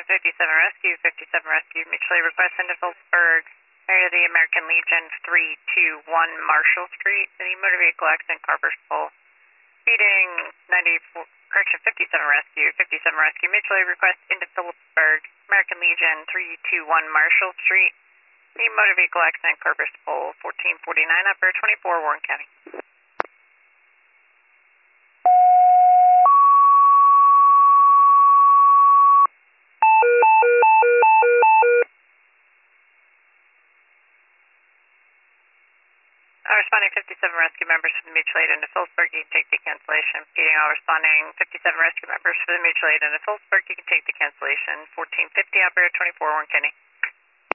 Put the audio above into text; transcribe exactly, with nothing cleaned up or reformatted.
fifty-seven Rescue, fifty-seven Rescue, mutual aid request into Phillipsburg, area of the American Legion, three two one Marshall Street, the motor vehicle accident, Carver's Pole. Speeding ninety-four, correction, fifty-seven Rescue, fifty-seven Rescue, mutual aid request into Phillipsburg, American Legion, three two one Marshall Street, the motor vehicle accident, Carver's Pole, fourteen forty-nine, operator twenty-four, Warren County. Uh, responding fifty-seven Rescue members for the mutual aid into Phillipsburg, you can take the cancellation. Speeding all responding fifty-seven Rescue members for the mutual aid into Phillipsburg, you can take the cancellation. fourteen fifty, operator twenty-four, Warren County.